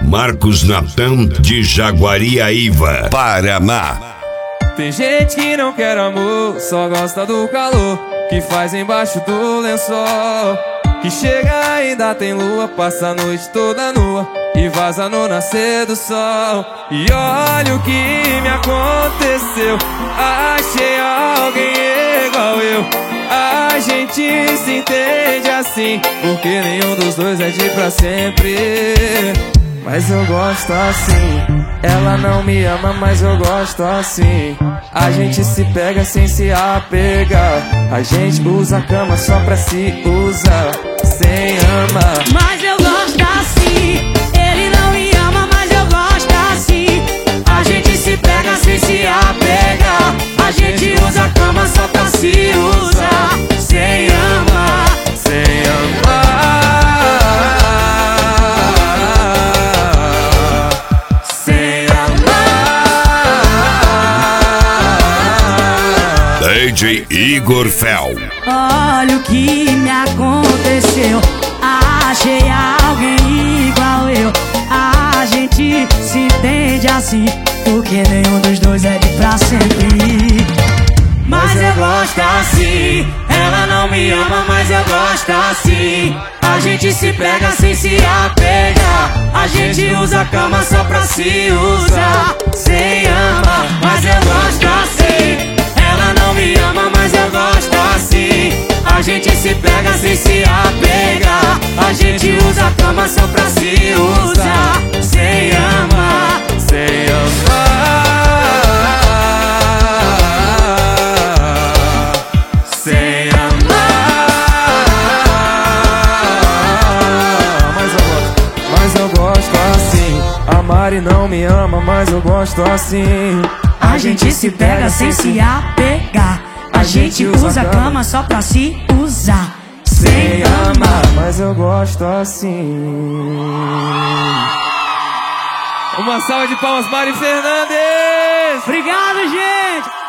Marcos Natan de Jaguariaíva, Paraná. Tem gente que não quer amor, só gosta do calor que faz embaixo do lençol, que chega ainda tem lua, passa a noite toda nua e vaza no nascer do sol. E olha o que me aconteceu, achei alguém igual eu. A gente se entende assim, porque nenhum dos dois é de pra sempre. Mas eu gosto assim. Ela não me ama, mas eu gosto assim. A gente se pega sem se apegar. A gente usa a cama só pra se usar, sem amar. Mas eu gosto assim. Ele não me ama, mas eu gosto assim. A gente se pega sem se apegar. A gente usa a cama só pra se usar, sem amar, sem amar. DJ Igor Fel. Olha o que me aconteceu, achei alguém igual eu. A gente se entende assim, porque nenhum dos dois é de pra sempre. Mas eu gosto assim. Ela não me ama, mas eu gosto assim. A gente se pega sem se apegar. A gente usa a cama só pra se usar, sem amar. Mas eu gosto assim. Ela não me ama, mas eu gosto assim. A gente se pega sem se apegar. A gente usa a cama só pra se usar, sem amar, sem amar, sem amar. Mas eu gosto assim. A Mari não me ama, mas eu gosto assim. A gente se pega sem se apegar. A gente usa a cama só pra se usar, sem amar. Mas eu gosto assim. Uma salva de palmas, Mari Fernandes. Obrigado, gente.